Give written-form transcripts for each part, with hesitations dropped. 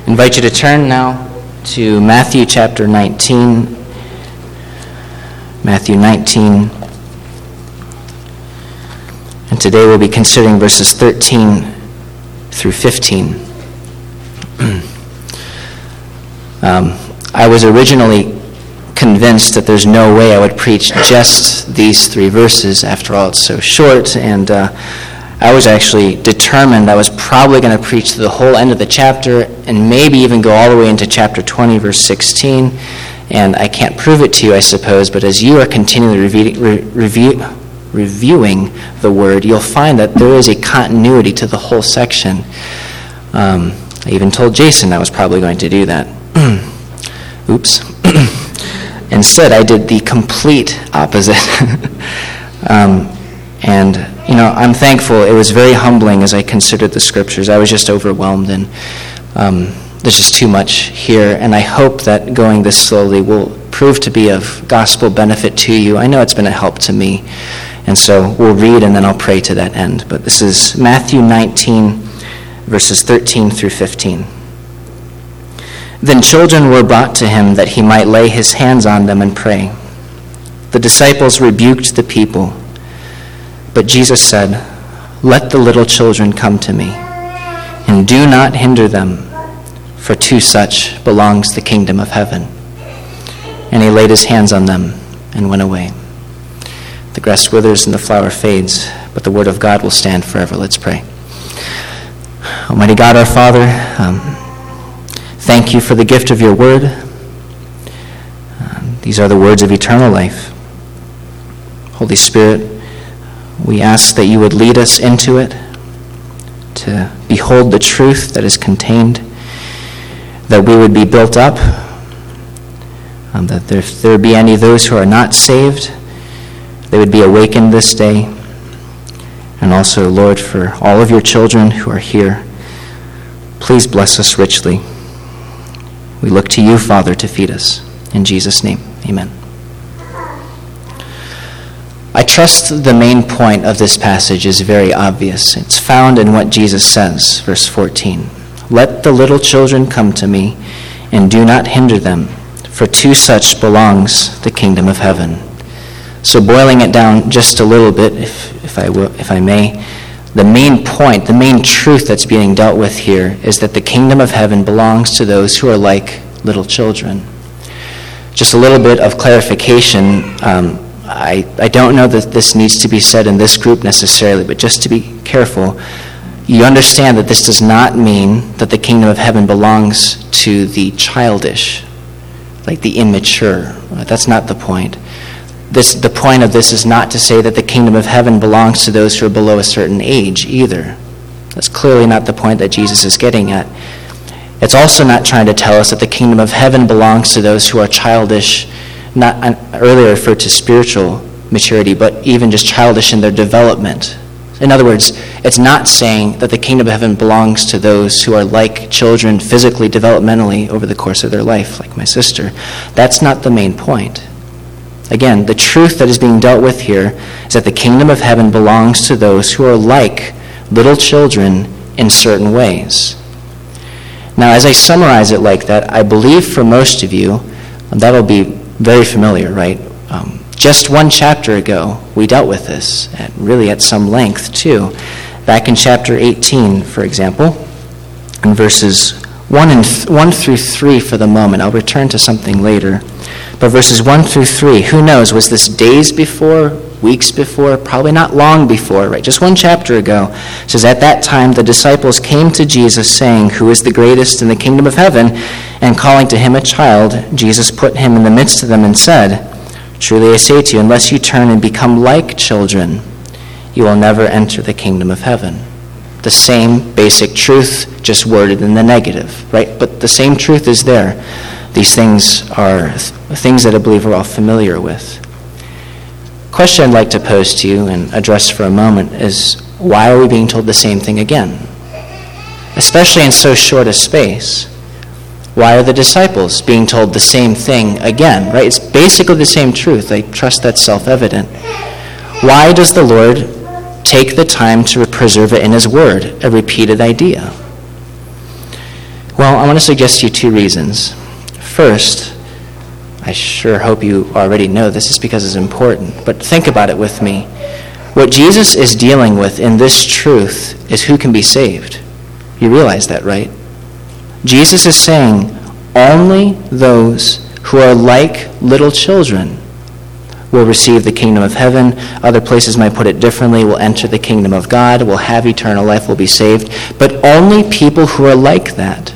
I invite you to turn now to Matthew chapter 19. Matthew 19. And today we'll be considering verses 13 through 15. I was originally convinced that there's no way I would preach just these three verses. After all, it's so short, and I was actually determined I was probably going to preach the whole end of the chapter and maybe even go all the way into chapter 20, verse 16. And I can't prove it to you, I suppose, but as you are continually reviewing the Word, you'll find that there is a continuity to the whole section. I even told Jason I was probably going to do that. Oops. Instead, I did the complete opposite. I'm thankful. It was very humbling as I considered the Scriptures. I was just overwhelmed, and there's just too much here. And I hope that going this slowly will prove to be of gospel benefit to you. I know it's been a help to me. And so we'll read, and then I'll pray to that end. But this is Matthew 19, verses 13 through 15. Then children were brought to him that he might lay his hands on them and pray. The disciples rebuked the people. But Jesus said, "Let the little children come to me, and do not hinder them, for to such belongs the kingdom of heaven." And he laid his hands on them and went away. The grass withers and the flower fades, but the word of God will stand forever. Let's pray. Almighty God, our Father, thank you for the gift of your word. These are the words of eternal life. Holy Spirit, we ask that you would lead us into it, to behold the truth that is contained, that we would be built up, that if there be any of those who are not saved, they would be awakened this day. And also, Lord, for all of your children who are here, please bless us richly. We look to you, Father, to feed us. In Jesus' name, amen. I trust the main point of this passage is very obvious. It's found in what Jesus says, verse 14. "Let the little children come to me, and do not hinder them, for to such belongs the kingdom of heaven." So boiling it down just a little bit, if I may, the main point, the main truth that's being dealt with here is that the kingdom of heaven belongs to those who are like little children. Just a little bit of clarification. I don't know that this needs to be said in this group necessarily, but just to be careful, you understand that this does not mean that the kingdom of heaven belongs to the childish, like the immature. That's not the point. The point of this is not to say that the kingdom of heaven belongs to those who are below a certain age either. That's clearly not the point that Jesus is getting at. It's also not trying to tell us that the kingdom of heaven belongs to those who are childish, not earlier referred to spiritual maturity, but even just childish in their development. In other words, it's not saying that the kingdom of heaven belongs to those who are like children physically, developmentally over the course of their life, like my sister. That's not the main point. Again, the truth that is being dealt with here is that the kingdom of heaven belongs to those who are like little children in certain ways. Now, as I summarize it like that, I believe for most of you, that'll be very familiar, right? Just one chapter ago, we dealt with this, at some length too. Back in chapter 18, for example, in verses 1 through 3 for the moment. I'll return to something later. But verses 1 through 3, who knows, was this days before, weeks before, probably not long before, right? Just one chapter ago. It says, "At that time the disciples came to Jesus saying, 'Who is the greatest in the kingdom of heaven?' And calling to him a child, Jesus put him in the midst of them and said, 'Truly I say to you, unless you turn and become like children, you will never enter the kingdom of heaven.'" The same basic truth, just worded in the negative, right? But the same truth is there. These things are things that I believe we're all familiar with. Question I'd like to pose to you and address for a moment is, why are we being told the same thing again? Especially in so short a space. Why are the disciples being told the same thing again, right? It's basically the same truth. I trust that's self-evident. Why does the Lord take the time to preserve it in his word, a repeated idea? Well, I want to suggest to you two reasons. First, I sure hope you already know this is because it's important, but think about it with me. What Jesus is dealing with in this truth is who can be saved. You realize that, right? Jesus is saying only those who are like little children will receive the kingdom of heaven. Other places might put it differently, will enter the kingdom of God, will have eternal life, will be saved. But only people who are like that.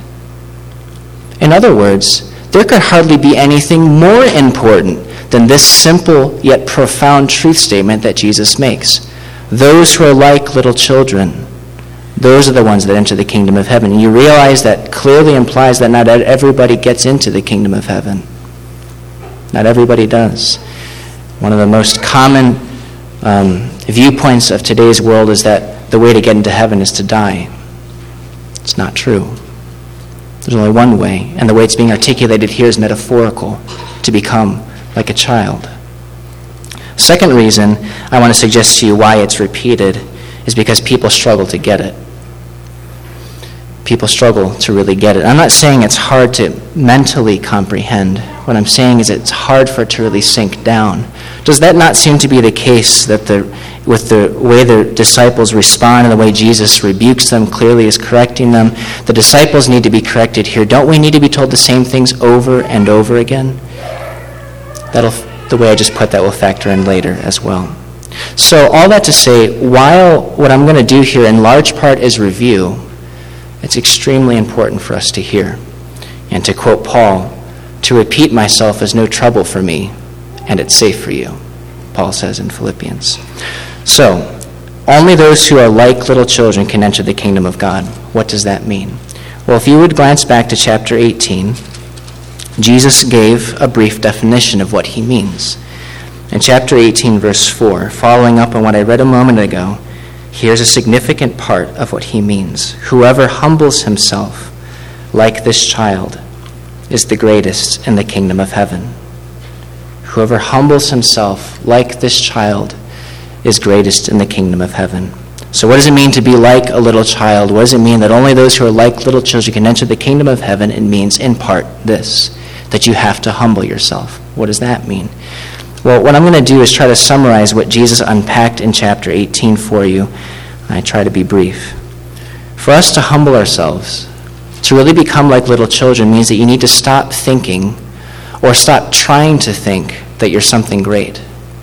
In other words, there could hardly be anything more important than this simple yet profound truth statement that Jesus makes. Those who are like little children, those are the ones that enter the kingdom of heaven. And you realize that clearly implies that not everybody gets into the kingdom of heaven. Not everybody does. One of the most common viewpoints of today's world is that the way to get into heaven is to die. It's not true. There's only one way, and the way it's being articulated here is metaphorical, to become like a child. Second reason I want to suggest to you why it's repeated is because people struggle to get it. People struggle to really get it. I'm not saying it's hard to mentally comprehend. What I'm saying is it's hard for it to really sink down. Does that not seem to be the case that with the way the disciples respond and the way Jesus rebukes them, clearly is correcting them? The disciples need to be corrected here. Don't we need to be told the same things over and over again? The way I just put that will factor in later as well. So all that to say, while what I'm going to do here in large part is review, it's extremely important for us to hear. And to quote Paul, to repeat myself is no trouble for me, and it's safe for you, Paul says in Philippians. So, only those who are like little children can enter the kingdom of God. What does that mean? Well, if you would glance back to chapter 18, Jesus gave a brief definition of what he means. In chapter 18, verse 4, following up on what I read a moment ago, here's a significant part of what he means. Whoever humbles himself like this child is the greatest in the kingdom of heaven. Whoever humbles himself like this child is greatest in the kingdom of heaven. So what does it mean to be like a little child? What does it mean that only those who are like little children can enter the kingdom of heaven? It means, in part, this, that you have to humble yourself. What does that mean? Well, what I'm going to do is try to summarize what Jesus unpacked in chapter 18 for you. I try to be brief. For us to humble ourselves, to really become like little children, means that you need to stop thinking or stop trying to think that you're something great.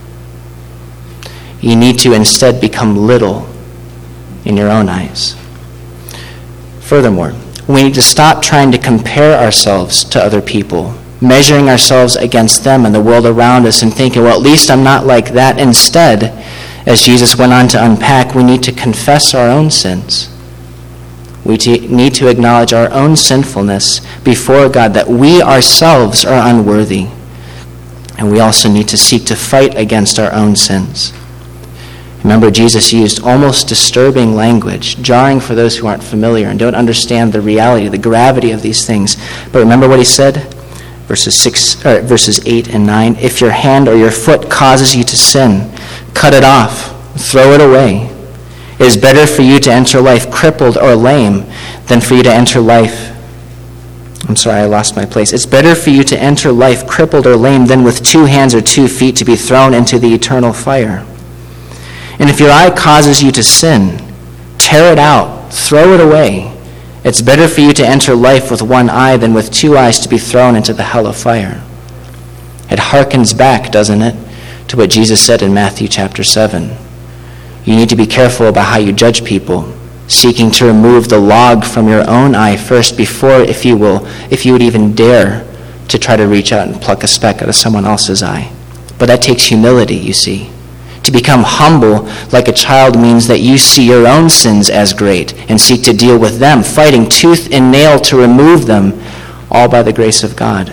You need to instead become little in your own eyes. Furthermore, we need to stop trying to compare ourselves to other people, measuring ourselves against them and the world around us and thinking, well, at least I'm not like that. Instead, as Jesus went on to unpack, we need to confess our own sins. We need to acknowledge our own sinfulness before God, that we ourselves are unworthy. And we also need to seek to fight against our own sins. Remember, Jesus used almost disturbing language, jarring for those who aren't familiar and don't understand the reality, the gravity of these things. But remember what he said? Verses 8 and 9. If your hand or your foot causes you to sin, cut it off, throw it away. It is better for you to enter life crippled or lame than for you to enter life. I lost my place. It's better for you to enter life crippled or lame than with 2 hands or 2 feet to be thrown into the eternal fire. And if your eye causes you to sin, tear it out, throw it away. It's better for you to enter life with 1 eye than with 2 eyes to be thrown into the hell of fire. It harkens back, doesn't it, to what Jesus said in Matthew chapter 7. You need to be careful about how you judge people, seeking to remove the log from your own eye first before, if you would even dare to try to reach out and pluck a speck out of someone else's eye. But that takes humility, you see. To become humble like a child means that you see your own sins as great and seek to deal with them, fighting tooth and nail to remove them, all by the grace of God.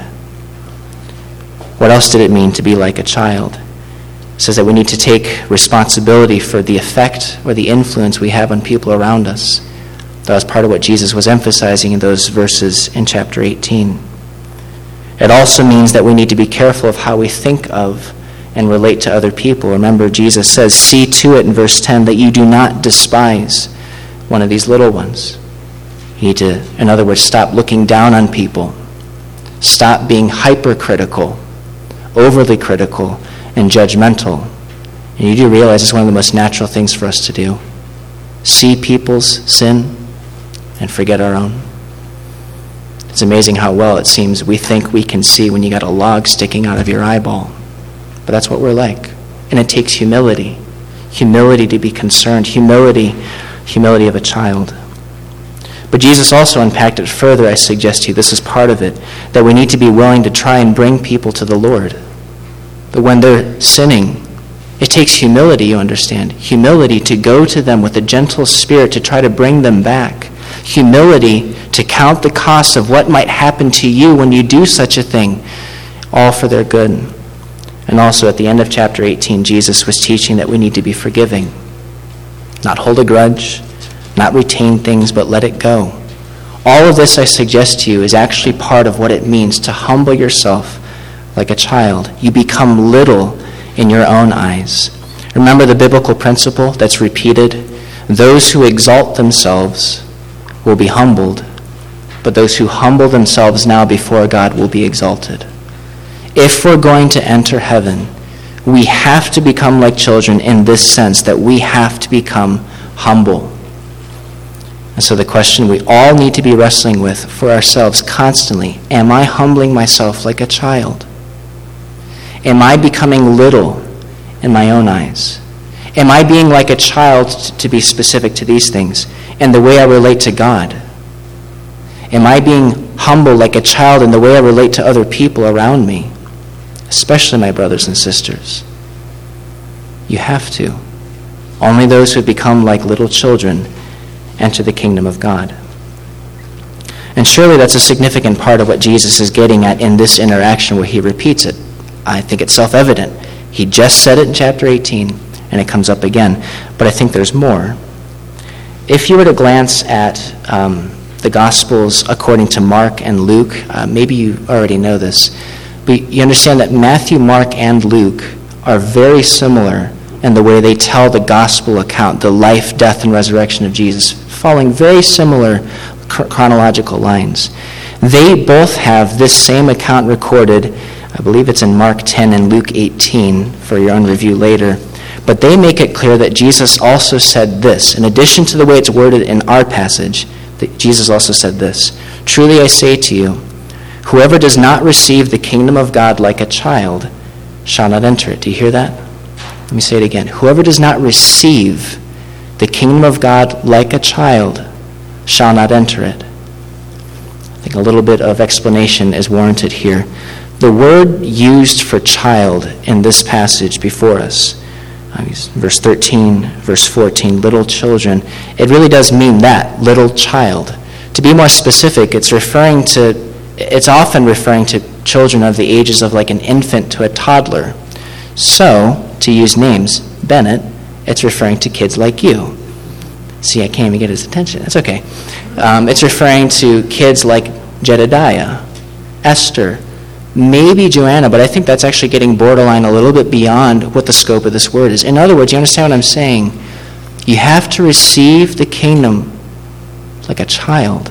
What else did it mean to be like a child? It says that we need to take responsibility for the effect or the influence we have on people around us. That was part of what Jesus was emphasizing in those verses in chapter 18. It also means that we need to be careful of how we think of and relate to other people. Remember, Jesus says, see to it in verse 10 that you do not despise one of these little ones. You need to, in other words, stop looking down on people. Stop being hypercritical, overly critical, and judgmental. And you do realize it's one of the most natural things for us to do. See people's sin and forget our own. It's amazing how well it seems we think we can see when you got a log sticking out of your eyeball. But that's what we're like. And it takes humility. Humility to be concerned. Humility of a child. But Jesus also unpacked it further, I suggest to you. This is part of it. That we need to be willing to try and bring people to the Lord. That when they're sinning, it takes humility, you understand. Humility to go to them with a gentle spirit to try to bring them back. Humility to count the cost of what might happen to you when you do such a thing, all for their good. And also at the end of chapter 18, Jesus was teaching that we need to be forgiving. Not hold a grudge, not retain things, but let it go. All of this, I suggest to you, is actually part of what it means to humble yourself like a child. You become little in your own eyes. Remember the biblical principle that's repeated? Those who exalt themselves will be humbled, but those who humble themselves now before God will be exalted. If we're going to enter heaven, we have to become like children in this sense, that we have to become humble. And so the question we all need to be wrestling with for ourselves constantly, am I humbling myself like a child? Am I becoming little in my own eyes? Am I being like a child, to be specific to these things, in the way I relate to God? Am I being humble like a child in the way I relate to other people around me, especially my brothers and sisters? You have to. Only those who become like little children enter the kingdom of God. And surely that's a significant part of what Jesus is getting at in this interaction where he repeats it. I think it's self-evident. He just said it in chapter 18, and it comes up again. But I think there's more. If you were to glance at the Gospels according to Mark and Luke, maybe you already know this, but you understand that Matthew, Mark, and Luke are very similar in the way they tell the gospel account, the life, death, and resurrection of Jesus, following very similar chronological lines. They both have this same account recorded. I believe it's in Mark 10 and Luke 18 for your own review later. But they make it clear that Jesus also said this. In addition to the way it's worded in our passage, that Jesus also said this. Truly I say to you, whoever does not receive the kingdom of God like a child shall not enter it. Do you hear that? Let me say it again. Whoever does not receive the kingdom of God like a child shall not enter it. I think a little bit of explanation is warranted here. The word used for child in this passage before us, verse 13, verse 14, little children, it really does mean that, little child. To be more specific, it's often referring to children of the ages of like an infant to a toddler. So, to use names, Bennett, it's referring to kids like you. See, I can't even get his attention. That's okay. It's referring to kids like Jedediah, Esther, maybe Joanna, but I think that's actually getting borderline a little bit beyond what the scope of this word is. In other words, you understand what I'm saying? You have to receive the kingdom like a child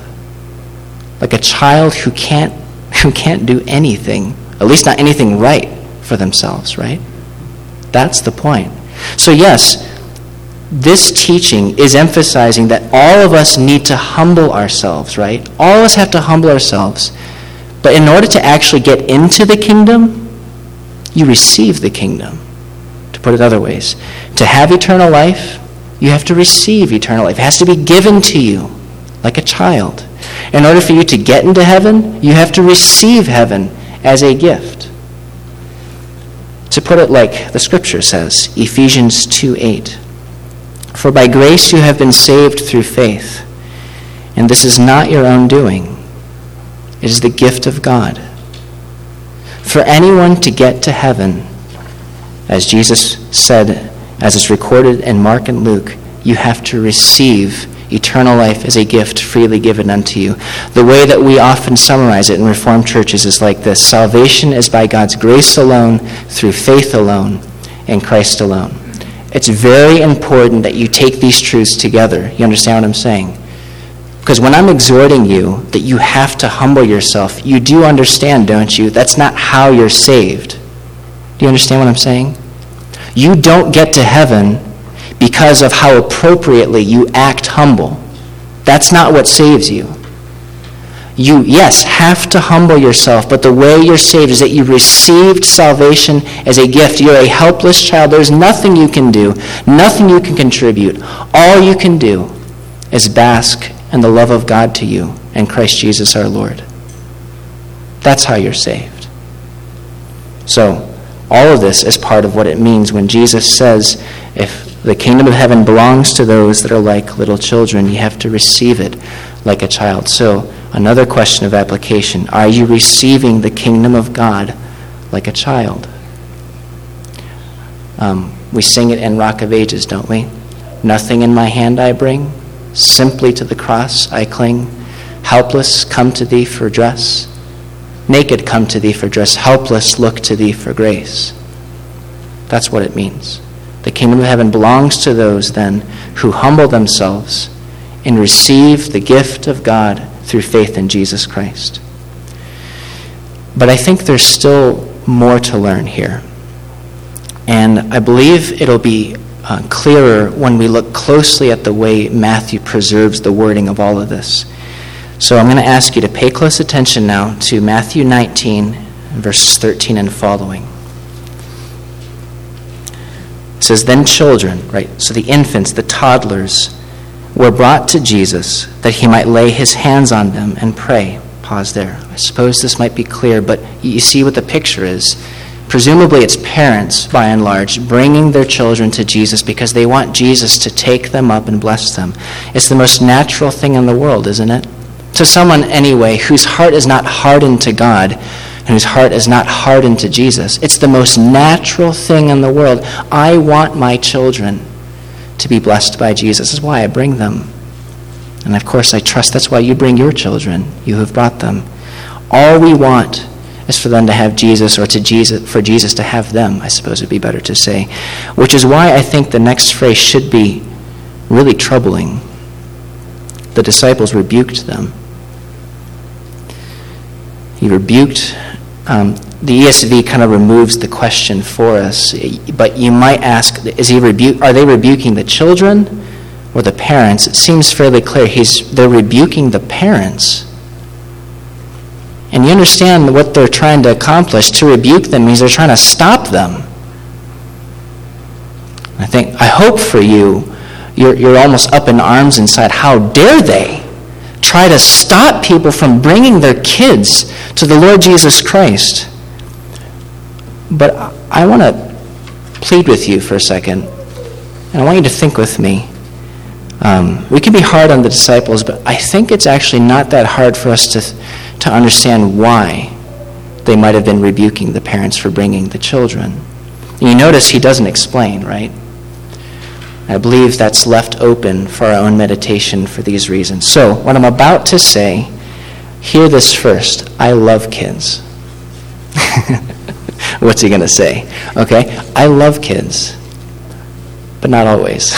who can't do anything, at least not anything right for themselves, right? That's the point. So yes, this teaching is emphasizing that all of us need to humble ourselves, right? All of us have to humble ourselves. But in order to actually get into the kingdom, you receive the kingdom. To put it other ways, to have eternal life, you have to receive eternal life. It has to be given to you like a child. In order for you to get into heaven, you have to receive heaven as a gift. To put it like the scripture says, Ephesians 2:8, for by grace you have been saved through faith, and this is not your own doing. It is the gift of God. For anyone to get to heaven, as Jesus said, as is recorded in Mark and Luke, you have to receive eternal life as a gift freely given unto you. The way that we often summarize it in Reformed churches is like this. Salvation is by God's grace alone, through faith alone, in Christ alone. It's very important that you take these truths together. You understand what I'm saying? Because when I'm exhorting you that you have to humble yourself, you do understand, don't you? That's not how you're saved. Do you understand what I'm saying? You don't get to heaven because of how appropriately you act humble. That's not what saves you. You, yes, have to humble yourself, but the way you're saved is that you received salvation as a gift. You're a helpless child. There's nothing you can do, nothing you can contribute. All you can do is bask in the love of God to you and Christ Jesus our Lord. That's how you're saved. So, all of this is part of what it means when Jesus says, if the kingdom of heaven belongs to those that are like little children, you have to receive it like a child. So, another question of application, are you receiving the kingdom of God like a child? We sing it in Rock of Ages, don't we? Nothing in my hand I bring, simply to the cross I cling. Helpless, come to thee for dress. Naked, come to thee for dress. Helpless, look to thee for grace. That's what it means. The kingdom of heaven belongs to those, then, who humble themselves and receive the gift of God through faith in Jesus Christ. But I think there's still more to learn here. And I believe it'll be clearer when we look closely at the way Matthew preserves the wording of all of this. So I'm going to ask you to pay close attention now to Matthew 19, verses 13 and following. It says, then children, right, so the infants, the toddlers, were brought to Jesus that he might lay his hands on them and pray. Pause there. I suppose this might be clear, but you see what the picture is. Presumably it's parents, by and large, bringing their children to Jesus because they want Jesus to take them up and bless them. It's the most natural thing in the world, isn't it? To someone, anyway, whose heart is not hardened to God and whose heart is not hardened to Jesus. It's the most natural thing in the world. I want my children to be blessed by Jesus. This is why I bring them. And of course, I trust that's why you bring your children, you have brought them. All we want is for them to have Jesus, or for Jesus to have them, I suppose would be better to say. Which is why I think the next phrase should be really troubling. The disciples rebuked them. He rebuked. The ESV kind of removes the question for us, but you might ask, are they rebuking the children or the parents? It seems fairly clear they're rebuking the parents. And you understand what they're trying to accomplish. To rebuke them means they're trying to stop them. I hope for you, you're almost up in arms inside. How dare they try to stop people from bringing their kids to the Lord Jesus Christ? But I want to plead with you for a second, and I want you to think with me. We can be hard on the disciples, but I think it's actually not that hard for us to understand why they might have been rebuking the parents for bringing the children. And you notice he doesn't explain, right? I believe that's left open for our own meditation for these reasons. So, what I'm about to say, hear this first. I love kids. What's he going to say? Okay, I love kids, but not always.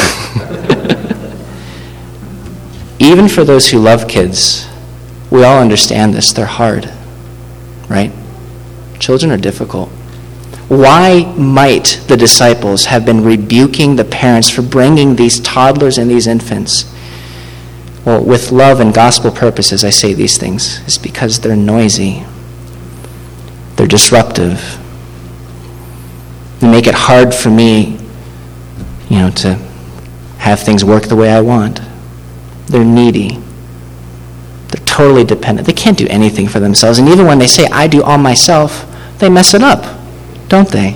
Even for those who love kids, we all understand this. They're hard, right? Children are difficult. Why might the disciples have been rebuking the parents for bringing these toddlers and these infants? Well, with love and gospel purposes, I say these things. It's because they're noisy. They're disruptive. They make it hard for me, to have things work the way I want. They're needy. They're totally dependent. They can't do anything for themselves. And even when they say, I do all myself, they mess it up, don't they?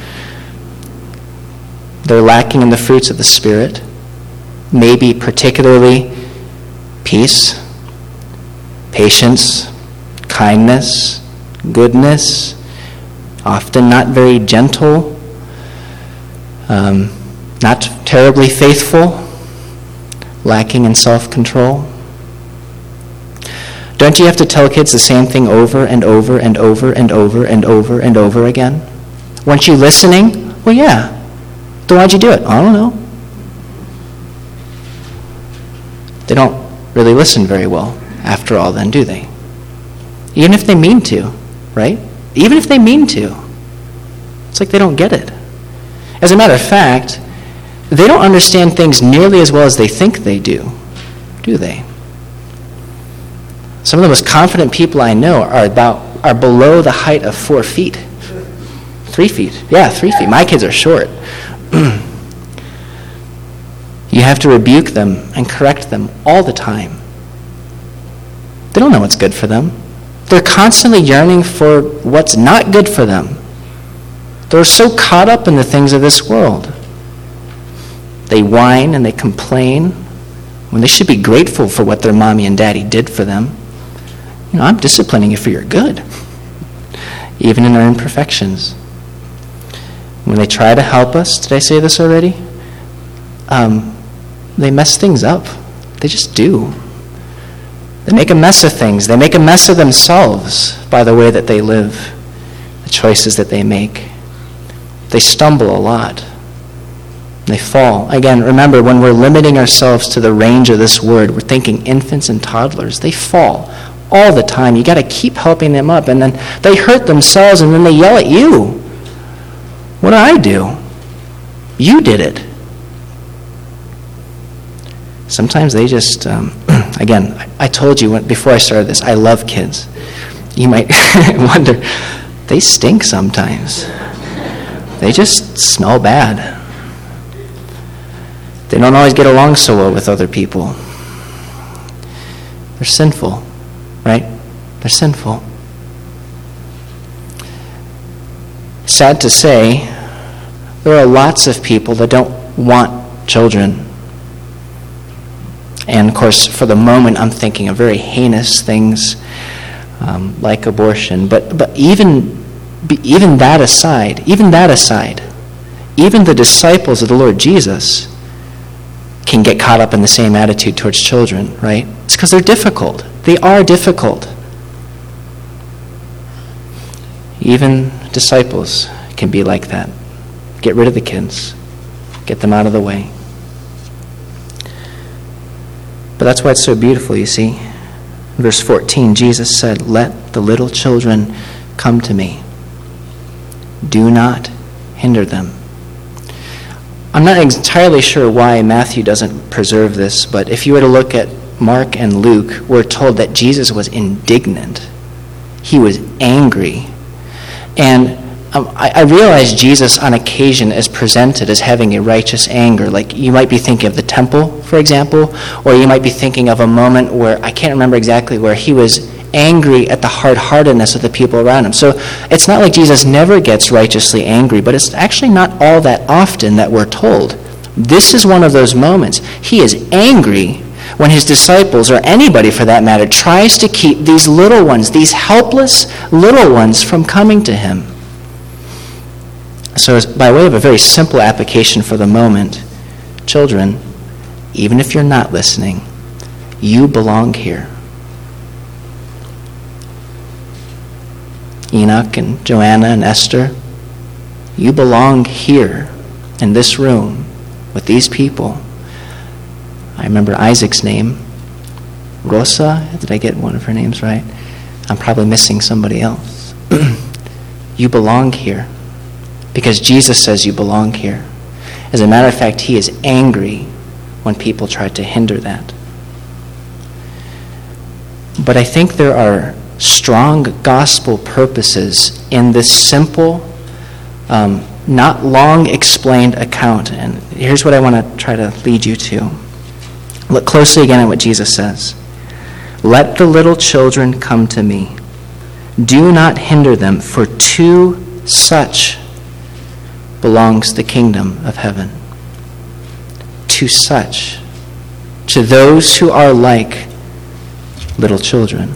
They're lacking in the fruits of the Spirit, maybe particularly peace, patience, kindness, goodness, often not very gentle, not terribly faithful, lacking in self-control. Don't you have to tell kids the same thing over and over and over and over and over and over again? Weren't you listening? Well, yeah. Then why'd you do it? I don't know. They don't really listen very well after all then, do they? Even if they mean to, right? Even if they mean to. It's like they don't get it. As a matter of fact, they don't understand things nearly as well as they think they do they? Some of the most confident people I know are below the height of 4 feet. 3 feet. Yeah, 3 feet. My kids are short. You have to rebuke them and correct them all the time. They don't know what's good for them. They're constantly yearning for what's not good for them. They're so caught up in the things of this world. They whine and they complain when they should be grateful for what their mommy and daddy did for them. I'm disciplining you for your good, even in our imperfections. When they try to help us, did I say this already? They mess things up. They just do. They make a mess of things. They make a mess of themselves by the way that they live, the choices that they make. They stumble a lot. They fall. Again, remember, when we're limiting ourselves to the range of this word, we're thinking infants and toddlers. They fall all the time. You got to keep helping them up, and then they hurt themselves, and then they yell at you. What did I do? You did it. Sometimes they just, again, I told you before I started this, I love kids. You might wonder, they stink sometimes. They just smell bad. They don't always get along so well with other people. They're sinful, right? They're sinful. Sad to say, there are lots of people that don't want children. And of course, for the moment, I'm thinking of very heinous things like abortion. But even that aside, even the disciples of the Lord Jesus can get caught up in the same attitude towards children, right? It's because they're difficult. They are difficult. Even disciples can be like that. Get rid of the kids. Get them out of the way. But that's why it's so beautiful, you see. Verse 14, Jesus said, "Let the little children come to me. Do not hinder them." I'm not entirely sure why Matthew doesn't preserve this, but if you were to look at Mark and Luke, we're told that Jesus was indignant. He was angry. And I realize Jesus on occasion is presented as having a righteous anger. Like you might be thinking of the temple, for example, or you might be thinking of a moment where, I can't remember exactly, where he was angry at the hard-heartedness of the people around him. So it's not like Jesus never gets righteously angry, but it's actually not all that often that we're told. This is one of those moments. He is angry when his disciples, or anybody for that matter, tries to keep these little ones, these helpless little ones, from coming to him. So by way of a very simple application for the moment, children, even if you're not listening, you belong here. Enoch and Joanna and Esther, you belong here in this room with these people. I remember Isaac's name. Rosa, did I get one of her names right? I'm probably missing somebody else. You belong here because Jesus says you belong here. As a matter of fact, he is angry when people try to hinder that. But I think there are strong gospel purposes in this simple, not long explained account. And here's what I want to try to lead you to. Look closely again at what Jesus says. "Let the little children come to me. Do not hinder them, for to such belongs the kingdom of heaven." To such. To those who are like little children.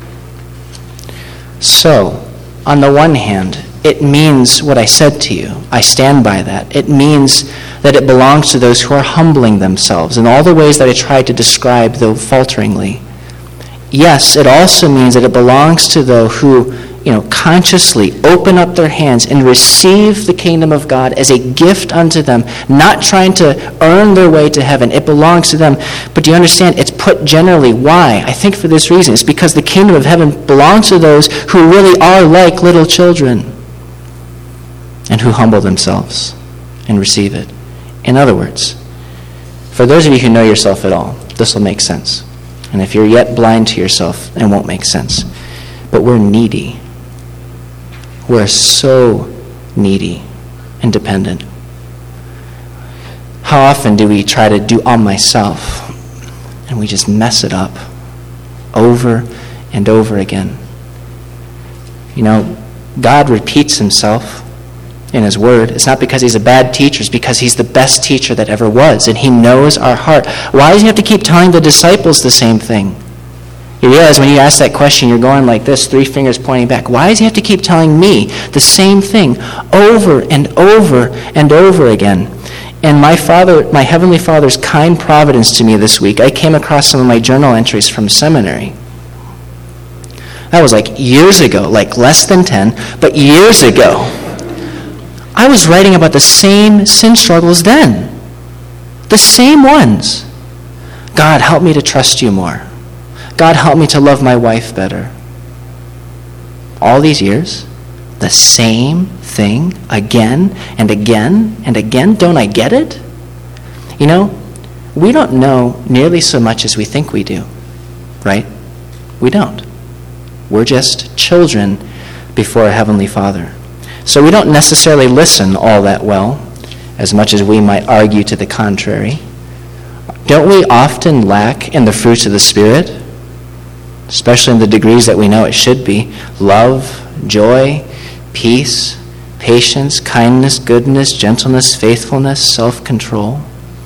So, on the one hand, it means what I said to you. I stand by that. It means that it belongs to those who are humbling themselves in all the ways that I tried to describe, though falteringly. Yes, it also means that it belongs to those who, consciously open up their hands and receive the kingdom of God as a gift unto them, not trying to earn their way to heaven. It belongs to them. But do you understand? It's put generally. Why? I think for this reason. It's because the kingdom of heaven belongs to those who really are like little children and who humble themselves and receive it. In other words, for those of you who know yourself at all, this will make sense. And if you're yet blind to yourself, it won't make sense. But we're needy. We're so needy and dependent. How often do we try to do on myself and we just mess it up over and over again? God repeats himself in his word. It's not because he's a bad teacher. It's because he's the best teacher that ever was, and he knows our heart. Why does he have to keep telling the disciples the same thing? You realize when you ask that question, you're going like this, 3 fingers pointing back. Why does he have to keep telling me the same thing over and over and over again? And my Heavenly Father's kind providence to me this week, I came across some of my journal entries from seminary. That was like years ago, like less than 10, but years ago. I was writing about the same sin struggles then. The same ones. God, help me to trust you more. God, help me to love my wife better. All these years, the same thing again and again and again. Don't I get it? We don't know nearly so much as we think we do, right? We don't. We're just children before a Heavenly Father. So we don't necessarily listen all that well, as much as we might argue to the contrary. Don't we often lack in the fruits of the Spirit, especially in the degrees that we know it should be? Love, joy, peace, patience, kindness, goodness, gentleness, faithfulness, self-control.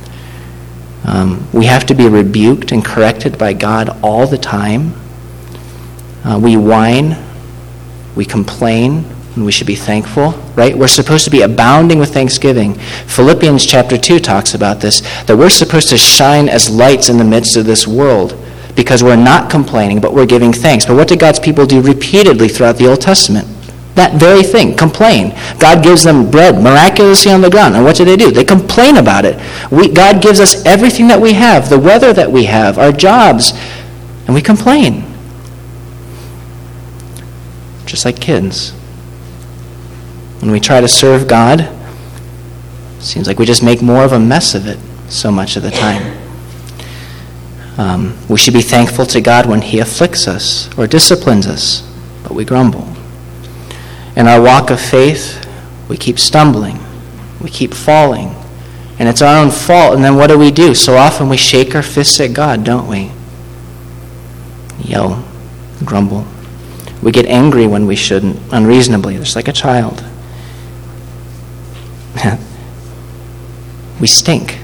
We have to be rebuked and corrected by God all the time. We whine, we complain, and we should be thankful, right? We're supposed to be abounding with thanksgiving. Philippians chapter 2 talks about this, that we're supposed to shine as lights in the midst of this world because we're not complaining, but we're giving thanks. But what did God's people do repeatedly throughout the Old Testament? That very thing, complain. God gives them bread miraculously on the ground. And what do? They complain about it. God gives us everything that we have, the weather that we have, our jobs, and we complain. Just like kids. When we try to serve God, it seems like we just make more of a mess of it so much of the time. We should be thankful to God when he afflicts us or disciplines us, but we grumble. In our walk of faith, we keep stumbling, we keep falling, and it's our own fault. And then what do? So often we shake our fists at God, don't we? Yell, grumble. We get angry when we shouldn't, unreasonably, just like a child. We stink.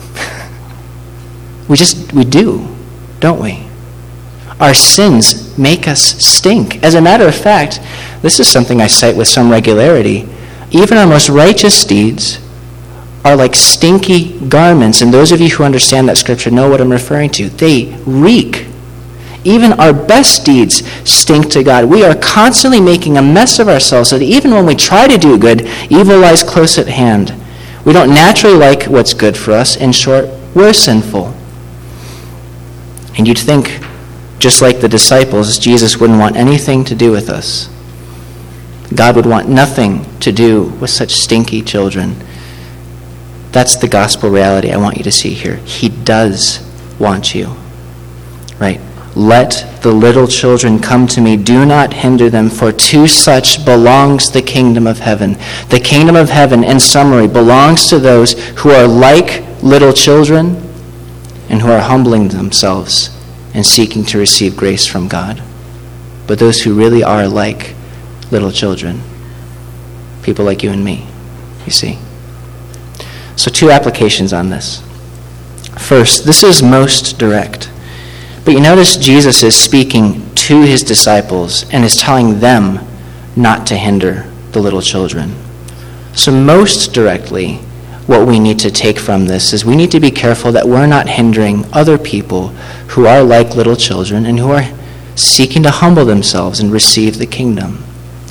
We do, don't we? Our sins make us stink. As a matter of fact, this is something I cite with some regularity. Even our most righteous deeds are like stinky garments, and those of you who understand that scripture know what I'm referring to. They reek. Even our best deeds stink to God. We are constantly making a mess of ourselves so that even when we try to do good, evil lies close at hand. We don't naturally like what's good for us. In short, we're sinful. And you'd think, just like the disciples, Jesus wouldn't want anything to do with us. God would want nothing to do with such stinky children. That's the gospel reality I want you to see here. He does want you, right? Let the little children come to me. Do not hinder them, for to such belongs the kingdom of heaven. The kingdom of heaven, in summary, belongs to those who are like little children and who are humbling themselves and seeking to receive grace from God. But those who really are like little children, people like you and me, you see. So 2 applications on this. First, this is most direct. But you notice Jesus is speaking to his disciples and is telling them not to hinder the little children. So most directly, what we need to take from this is we need to be careful that we're not hindering other people who are like little children and who are seeking to humble themselves and receive the kingdom.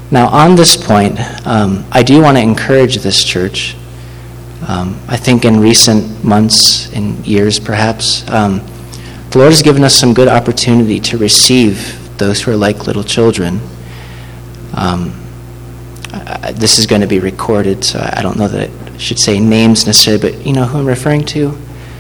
Now, on this point, I do want to encourage this church. I think in recent months, in years perhaps, the Lord has given us some good opportunity to receive those who are like little children. This is going to be recorded, so I don't know that I should say names necessarily, but you know who I'm referring to?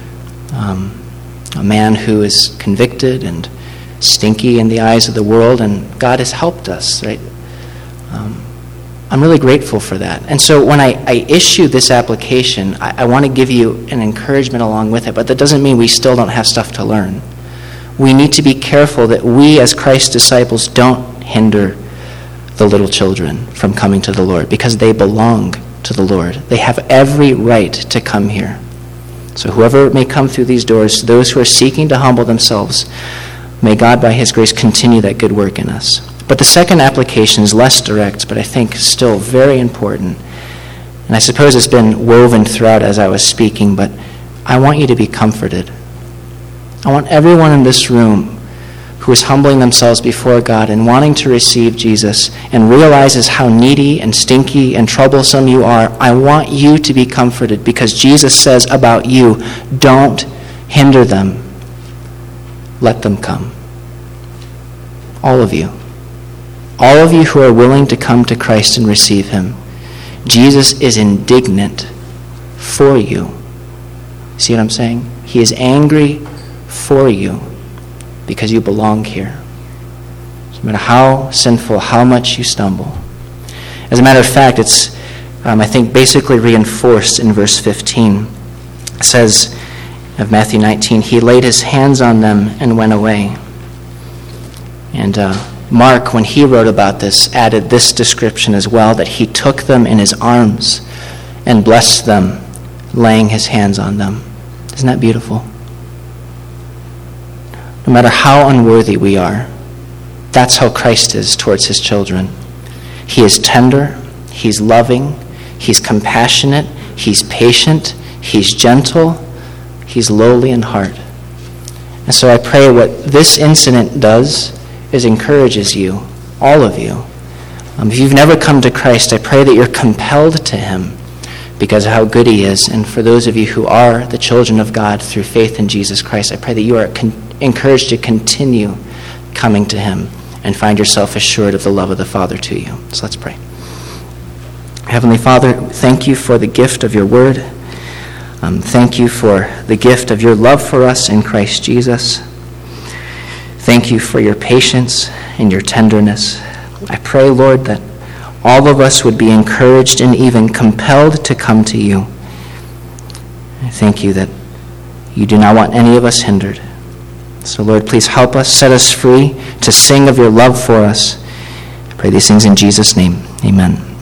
A man who is convicted and stinky in the eyes of the world, and God has helped us, right? I'm really grateful for that. And so when I issue this application, I want to give you an encouragement along with it, but that doesn't mean we still don't have stuff to learn. We need to be careful that we as Christ's disciples don't hinder the little children from coming to the Lord, because they belong to the Lord. They have every right to come here. So whoever may come through these doors, those who are seeking to humble themselves, may God by his grace continue that good work in us. But the second application is less direct, but I think still very important. And I suppose it's been woven throughout as I was speaking, but I want you to be comforted. I want everyone in this room who is humbling themselves before God and wanting to receive Jesus and realizes how needy and stinky and troublesome you are, I want you to be comforted, because Jesus says about you, don't hinder them. Let them come. All of you. All of you who are willing to come to Christ and receive him. Jesus is indignant for you. See what I'm saying? He is angry for you because you belong here. No matter how sinful, how much you stumble. As a matter of fact, it's, I think, basically reinforced in verse 15. It says of Matthew 19, he laid his hands on them and went away. And Mark, when he wrote about this, added this description as well, that he took them in his arms and blessed them, laying his hands on them. Isn't that beautiful? No matter how unworthy we are, that's how Christ is towards his children. He is tender, he's loving, he's compassionate, he's patient, he's gentle, he's lowly in heart. And so I pray what this incident does is encourages you, all of you. If you've never come to Christ, I pray that you're compelled to him because of how good he is. And for those of you who are the children of God through faith in Jesus Christ, I pray that you are encouraged to continue coming to him and find yourself assured of the love of the Father to you. So let's pray. Heavenly Father, thank you for the gift of your word. Thank you for the gift of your love for us in Christ Jesus. Thank you for your patience and your tenderness. I pray, Lord, that all of us would be encouraged and even compelled to come to you. I thank you that you do not want any of us hindered. So, Lord, please help us, set us free to sing of your love for us. I pray these things in Jesus' name. Amen.